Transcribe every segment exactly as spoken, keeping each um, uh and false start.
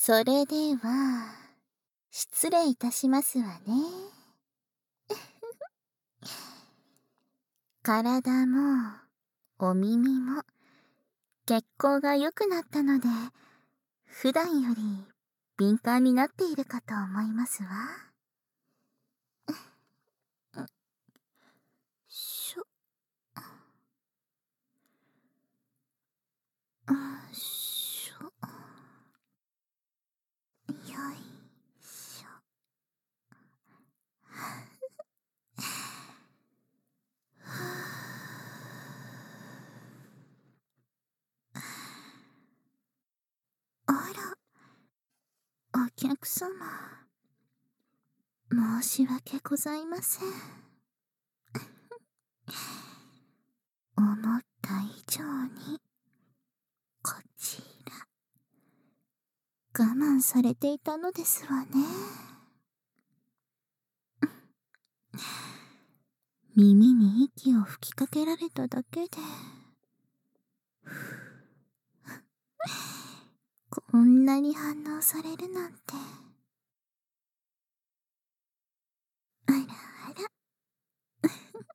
それでは、失礼いたしますわね。体も、お耳も、血行が良くなったので、普段より敏感になっているかと思いますわ。しょ、しょ、よいしょ。あら、お客様。申し訳ございません。思った以上に、こちら、我慢されていたのですわね。耳に息を吹きかけられただけで、こんなに反応されるなんて。あらあら。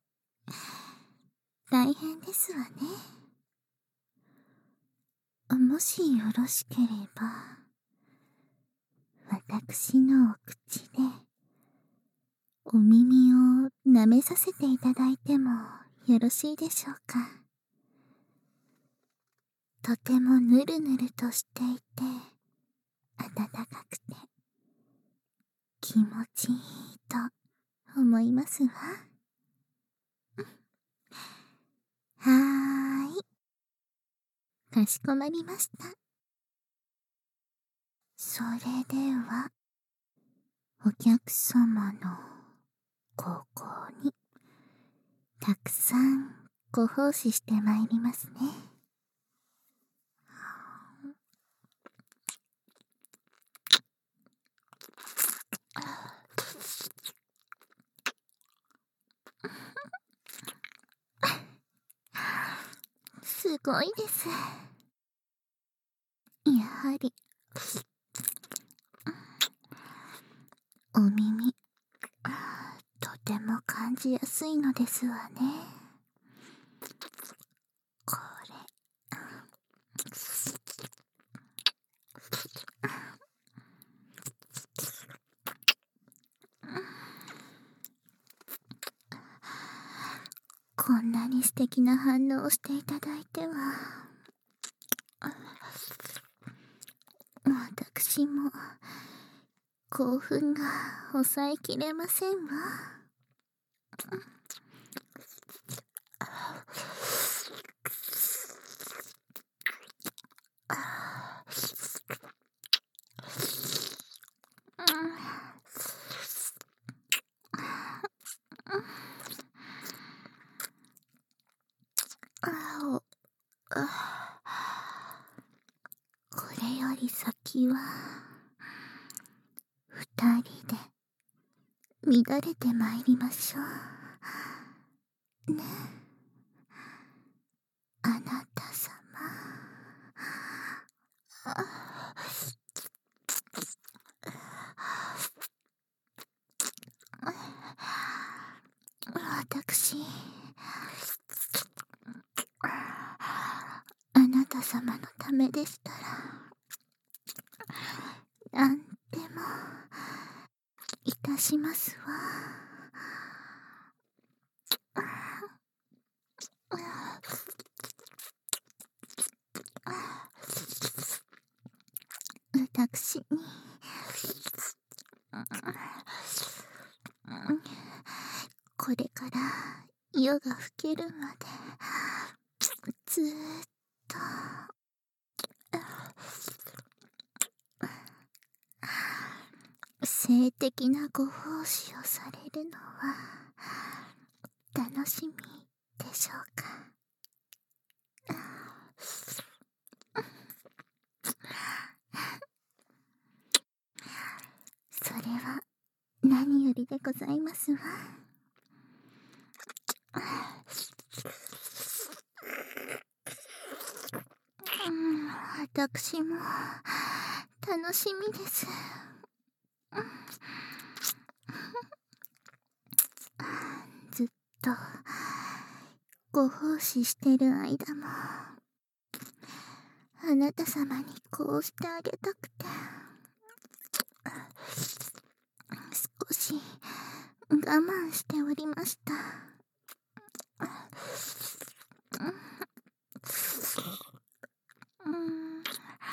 大変ですわね。もしよろしければ、私のお口で、お耳を舐めさせていただいてもよろしいでしょうか。とてもぬるぬるとしていて、暖かくて、気持ちいいと思いますわ。はーい。かしこまりました。それでは、お客様のここに、たくさんご奉仕してまいりますね。すごいです。やはり、お耳、とても感じやすいのですわね。これ。こんなに素敵な反応をしていただいては、私も興奮が抑えきれませんわ。これより先は二人で乱れてまいりましょうね。あなた様。私、あなた様のためでしたら、なんでもいたしますわ。私に、これから夜が更けるまで、ずーっと、性的なご奉仕をされるのは楽しみでしょうか。それは何よりでございますわ。うん、私も楽しみです。ずっとご奉仕してる間もあなた様にこうしてあげたくて、少し我慢しておりました。うん、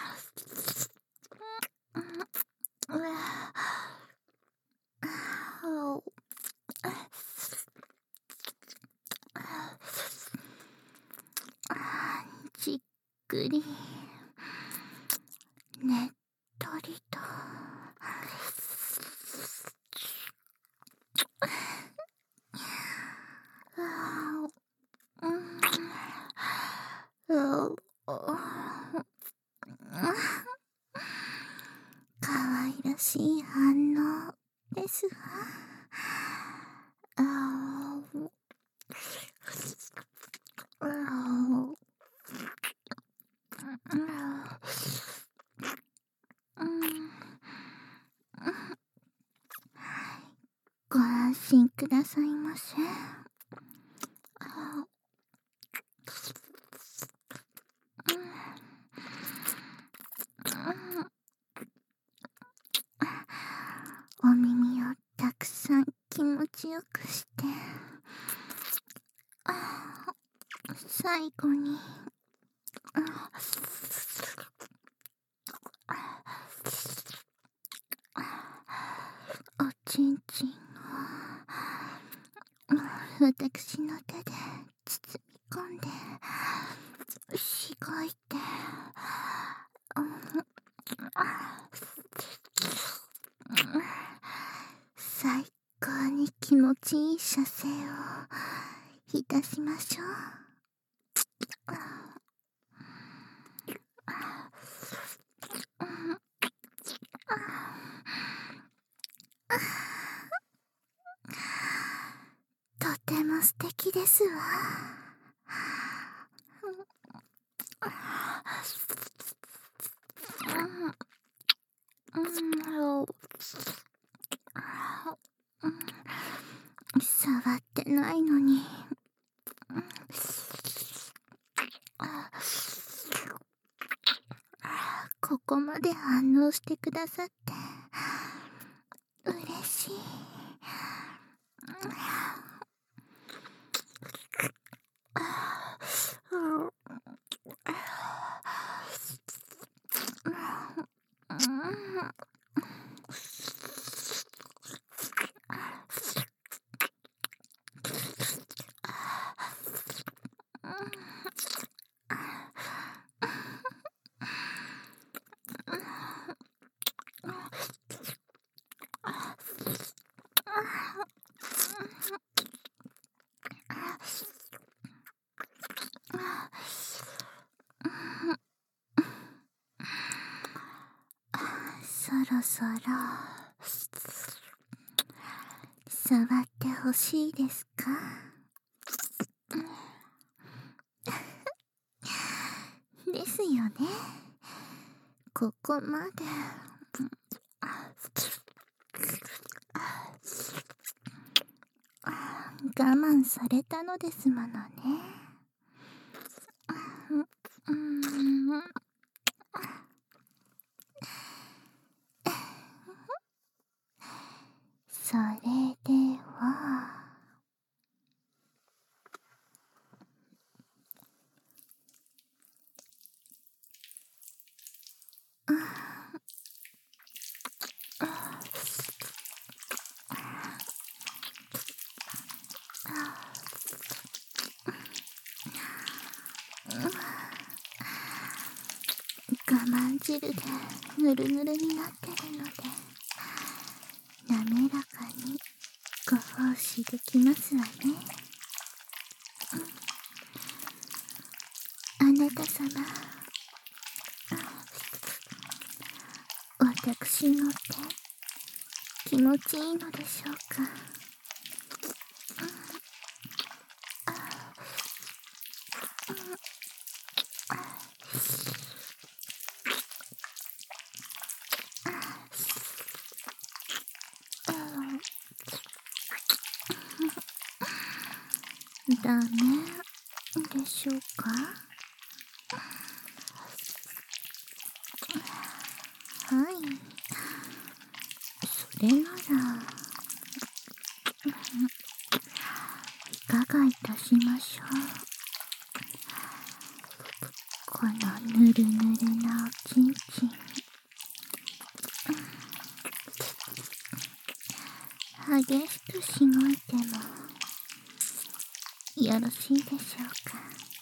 じっくりねっとりとかわいらしい反応ですわ。あーあーご安心くださいませ。お耳をたくさん気持ちよくして、最後におちんちんを私の手で包み込んでしごいて、最高に気持ちいい射精をいたしましょう。とても素敵ですわ。触ってないのにここまで反応してくださって嬉しい。そろそろ触ってほしいですか？ですよね。ここまで我慢されたのですものね。うーん、それでは我慢汁でぬるぬるになってるので、滑らかにご奉仕できますわね。あなた様、私の手気持ちいいのでしょうか？ ダメでしょうか？はい、それならいかがいたしましょう。このぬるぬるなおちんちん、激しくしごいてもよろしいでしょうか？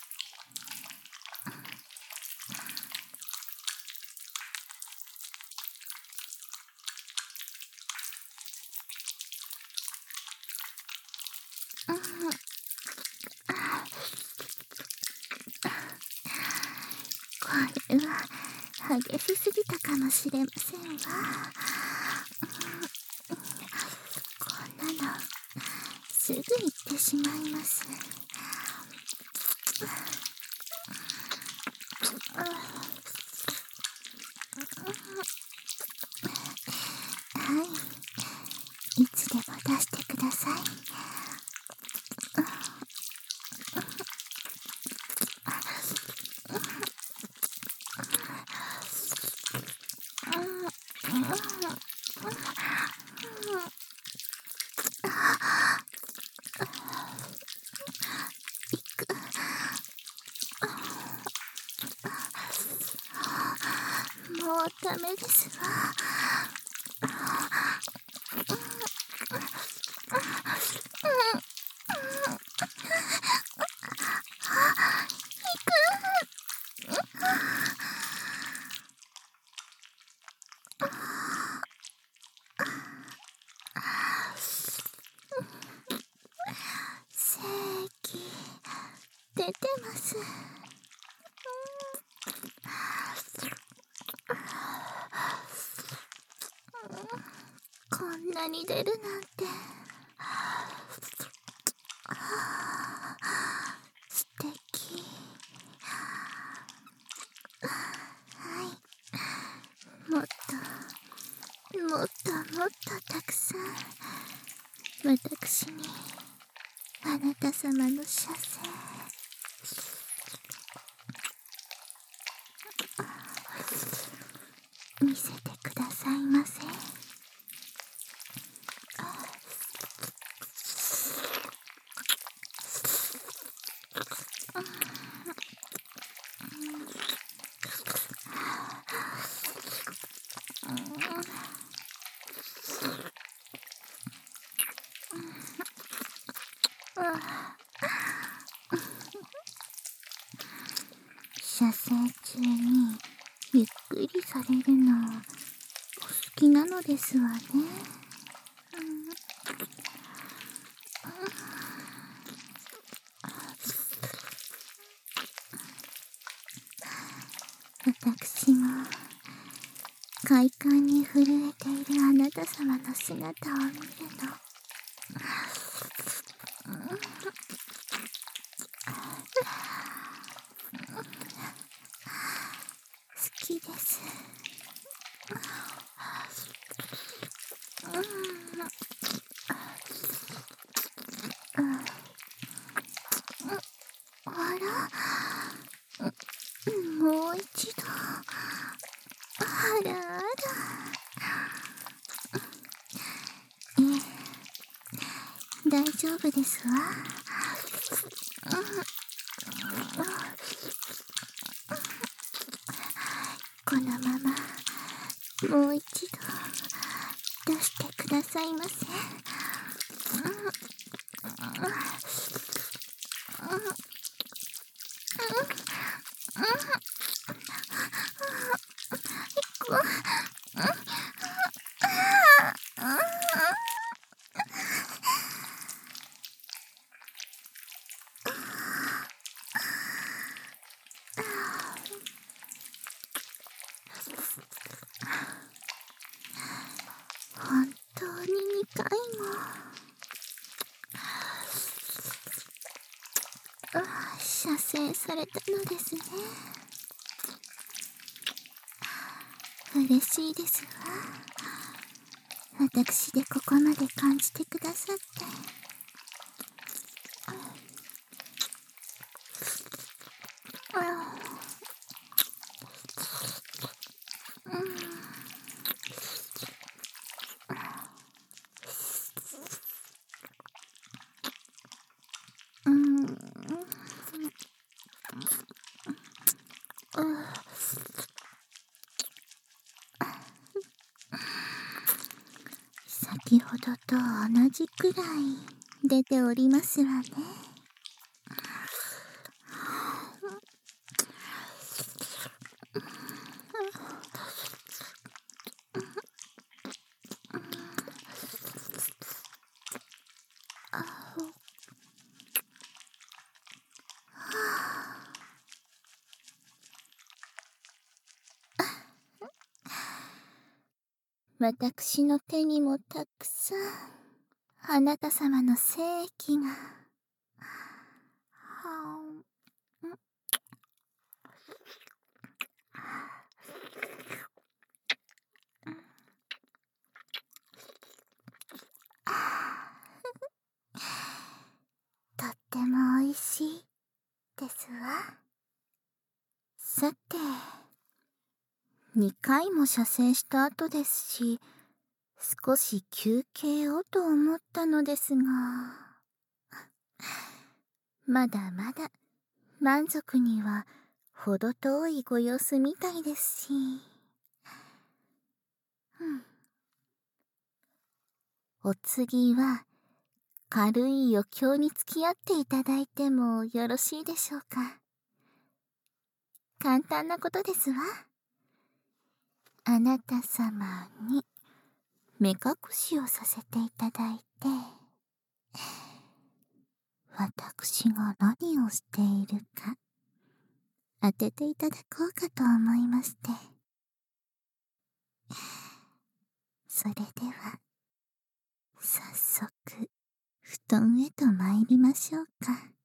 これは激しすぎたかもしれませんわ。こんなのすぐ行ってしまいます。はい、いつでも出してください。もうダメですわ。精液出てます。こんなに出るなんて素敵。はい、もっともっともっとたくさん私にあなた様の射精見せてくださいませ。射精中にゆっくりされるのお好きなのですわね。私も快感に震えているあなた様の姿を見るの好きです。あら、もう一度。あらあら。ええ、大丈夫ですわ。このままもう一度出してくださいませ。本当ににかいも。射精されたのですね。嬉しいですわ。私でここまで感じてくださって。 先ほどと同じくらい出ておりますわね。私の手にもたくさんあなた様の精液が。はあ、とってもおいしいですわ。さて、にかいも射精した後ですし、少し休憩をと思ったのですが、まだまだ満足には程遠いご様子みたいですし、うん、お次は軽い余興に付き合っていただいてもよろしいでしょうか。簡単なことですわ。あなた様に目隠しをさせていただいて、私が何をしているか当てていただこうかと思いまして。それでは早速布団へと参りましょうか。